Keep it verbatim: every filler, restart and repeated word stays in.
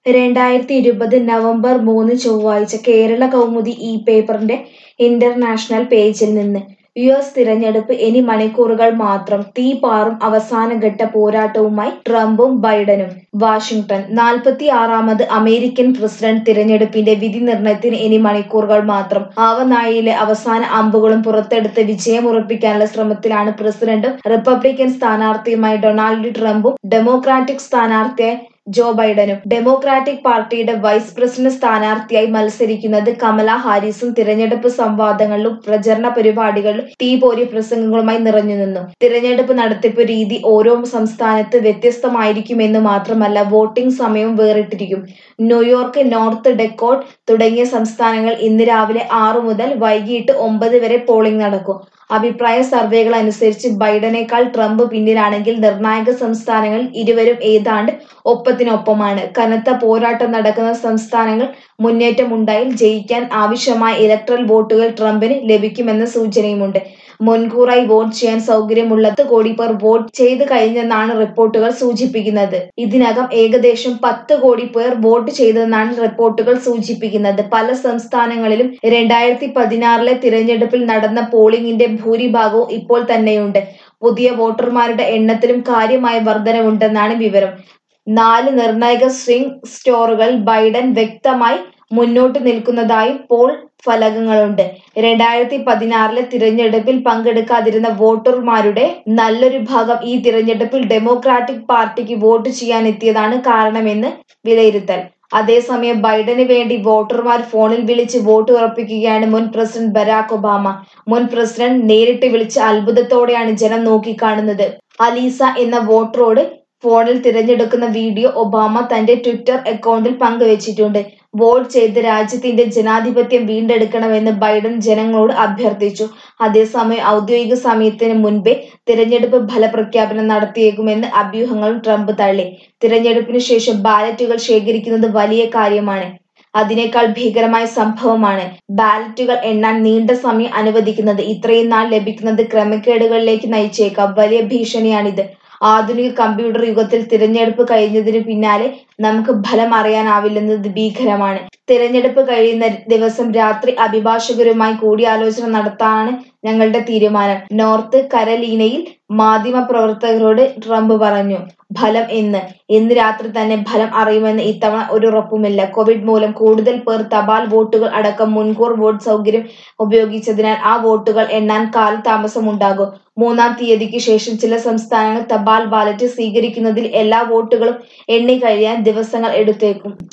രണ്ടായിരത്തി ഇരുപത് നവംബർ മൂന്ന് ചൊവ്വാഴ്ച കേരള കൗമുദി ഈ പേപ്പറിന്റെ ഇന്റർനാഷണൽ പേജിൽ നിന്ന് യു എസ് തിരഞ്ഞെടുപ്പ് ഇനി മണിക്കൂറുകൾ മാത്രം. തീപാറും അവസാനഘട്ട പോരാട്ടവുമായി ട്രംപും ബൈഡനും. വാഷിംഗ്ടൺ നാൽപ്പത്തിയാറാമത് അമേരിക്കൻ പ്രസിഡന്റ് തിരഞ്ഞെടുപ്പിന്റെ വിധി നിർണയത്തിന് ഇനി മണിക്കൂറുകൾ മാത്രം. ആവനാഴിയിലെ അവസാന അമ്പുകളും പുറത്തെടുത്ത് വിജയമുറപ്പിക്കാനുള്ള ശ്രമത്തിലാണ് പ്രസിഡന്റും റിപ്പബ്ലിക്കൻ സ്ഥാനാർത്ഥിയുമായ ഡൊണാൾഡ് ട്രംപും ഡെമോക്രാറ്റിക് സ്ഥാനാർത്ഥിയായ ജോ ബൈഡനും. ഡെമോക്രാറ്റിക് പാർട്ടിയുടെ വൈസ് പ്രസിഡന്റ് സ്ഥാനാർത്ഥിയായി മത്സരിക്കുന്നത് കമല ഹാരിസും തിരഞ്ഞെടുപ്പ് സംവാദങ്ങളിലും പ്രചരണ പരിപാടികളിലും തീപോരിയ പ്രസംഗങ്ങളുമായി നിറഞ്ഞുനിന്നു. തിരഞ്ഞെടുപ്പ് നടത്തിപ്പ് രീതി ഓരോ സംസ്ഥാനത്ത് വ്യത്യസ്തമായിരിക്കുമെന്ന് മാത്രമല്ല, വോട്ടിംഗ് സമയവും വേറിട്ടിരിക്കും. ന്യൂയോർക്ക്, നോർത്ത് ഡെക്കോട്ട തുടങ്ങിയ സംസ്ഥാനങ്ങളിൽ ഇന്ന് രാവിലെ ആറു മുതൽ വൈകിട്ട് ഒമ്പത് വരെ പോളിംഗ് നടക്കും. അഭിപ്രായ സർവേകൾ അനുസരിച്ച് ബൈഡനേക്കാൾ ട്രംപ് പിന്നിലാണെങ്കിൽ നിർണായക സംസ്ഥാനങ്ങളിൽ ഇരുവരും ഏതാണ്ട് ഒപ്പത്തിനൊപ്പമാണ്. കനത്ത പോരാട്ടം നടക്കുന്ന സംസ്ഥാനങ്ങൾ മുന്നേറ്റമുണ്ടായാൽ ജയിക്കാൻ ആവശ്യമായ ഇലക്ടറൽ വോട്ടുകൾ ട്രംപിന് ലഭിക്കുമെന്ന സൂചനയുമുണ്ട്. മുൻകൂറായി വോട്ട് ചെയ്യാൻ സൗകര്യമുള്ള പത്ത് കോടി പേർ വോട്ട് ചെയ്ത് കഴിഞ്ഞെന്നാണ് റിപ്പോർട്ടുകൾ സൂചിപ്പിക്കുന്നത്. ഇതിനകം ഏകദേശം പത്ത് കോടി പേർ വോട്ട് ചെയ്തെന്നാണ് റിപ്പോർട്ടുകൾ സൂചിപ്പിക്കുന്നത്. പല സംസ്ഥാനങ്ങളിലും രണ്ടായിരത്തി പതിനാറിലെ തിരഞ്ഞെടുപ്പിൽ നടന്ന പോളിംഗിന്റെ ഭൂരിഭാഗവും ഇപ്പോൾ തന്നെയുണ്ട്. പുതിയ വോട്ടർമാരുടെ എണ്ണത്തിലും കാര്യമായ വർധനവുണ്ടെന്നാണ് വിവരം. നാല് നിർണായക സ്വിംഗ് സ്റ്റേറ്റുകളിൽ ബൈഡൻ വ്യക്തമായി മുന്നോട്ട് നിൽക്കുന്നതായും പോൾ ഫലകങ്ങളുണ്ട്. രണ്ടായിരത്തി പതിനാറിലെ തിരഞ്ഞെടുപ്പിൽ പങ്കെടുക്കാതിരുന്ന വോട്ടർമാരുടെ നല്ലൊരു ഭാഗം ഈ തിരഞ്ഞെടുപ്പിൽ ഡെമോക്രാറ്റിക് പാർട്ടിക്ക് വോട്ട് ചെയ്യാനെത്തിയതാണ് കാരണമെന്ന് വിലയിരുത്തൽ. അതേസമയം ബൈഡന് വേണ്ടി വോട്ടർമാർ ഫോണിൽ വിളിച്ച് വോട്ട് ഉറപ്പിക്കുകയാണ് മുൻ പ്രസിഡന്റ് ബരാക് ഒബാമ. മുൻ പ്രസിഡന്റ് നേരിട്ട് വിളിച്ച അത്ഭുതത്തോടെയാണ് ജനം നോക്കിക്കാണുന്നത്. അലീസ എന്ന വോട്ടറോട് ഫോണിൽ തിരഞ്ഞെടുക്കുന്ന വീഡിയോ ഒബാമ തന്റെ ട്വിറ്റർ അക്കൗണ്ടിൽ പങ്കുവച്ചിട്ടുണ്ട്. വോട്ട് ചെയ്ത് രാജ്യത്തിന്റെ ജനാധിപത്യം വീണ്ടെടുക്കണമെന്ന് ബൈഡൻ ജനങ്ങളോട് അഭ്യർത്ഥിച്ചു. അതേസമയം ഔദ്യോഗിക സമയത്തിന് മുൻപേ തിരഞ്ഞെടുപ്പ് ഫലപ്രഖ്യാപനം നടത്തിയേക്കുമെന്ന് അഭ്യൂഹങ്ങളും ട്രംപ് തള്ളി. തിരഞ്ഞെടുപ്പിന് ശേഷം ബാലറ്റുകൾ ശേഖരിക്കുന്നത് വലിയ കാര്യമാണ്. അതിനേക്കാൾ ഭീകരമായ സംഭവമാണ് ബാലറ്റുകൾ എണ്ണാൻ നീണ്ട സമയം അനുവദിക്കുന്നത്. ഇത്രയും നാൾ ലഭിക്കുന്നത് ക്രമക്കേടുകളിലേക്ക് നയിച്ചേക്കാം. വലിയ ഭീഷണിയാണിത്. ആധുനിക കമ്പ്യൂട്ടർ യുഗത്തിൽ തിരഞ്ഞെടുപ്പ് കഴിഞ്ഞതിനു പിന്നാലെ നമുക്ക് ഫലം അറിയാനാവില്ലെന്നത് ഭീകരമാണ്. തിരഞ്ഞെടുപ്പ് കഴിയുന്ന ദിവസം രാത്രി അഭിഭാഷകരുമായി കൂടിയാലോചന നടത്താനാണ് ഞങ്ങളുടെ തീരുമാനം, നോർത്ത് കരലീനയിൽ മാധ്യമപ്രവർത്തകരോട് ട്രംപ് പറഞ്ഞു. ഫലം എന്ന് ഇന്ന് രാത്രി തന്നെ ഫലം അറിയുമെന്ന് ഇത്തവണ ഒരു ഉറപ്പുമില്ല. കോവിഡ് മൂലം കൂടുതൽ പേർ തപാൽ വോട്ടുകൾ അടക്കം മുൻകൂർ വോട്ട് സൗകര്യം ഉപയോഗിച്ചതിനാൽ ആ വോട്ടുകൾ എണ്ണാൻ കാലതാമസമുണ്ടാകും. മൂന്നാം തീയതിക്ക് ശേഷം ചില സംസ്ഥാനങ്ങൾ തപാൽ ബാലറ്റ് സ്വീകരിക്കുന്നതിൽ എല്ലാ വോട്ടുകളും എണ്ണിക്കഴിയാൻ ദിവസങ്ങൾ എടുത്തേക്കും.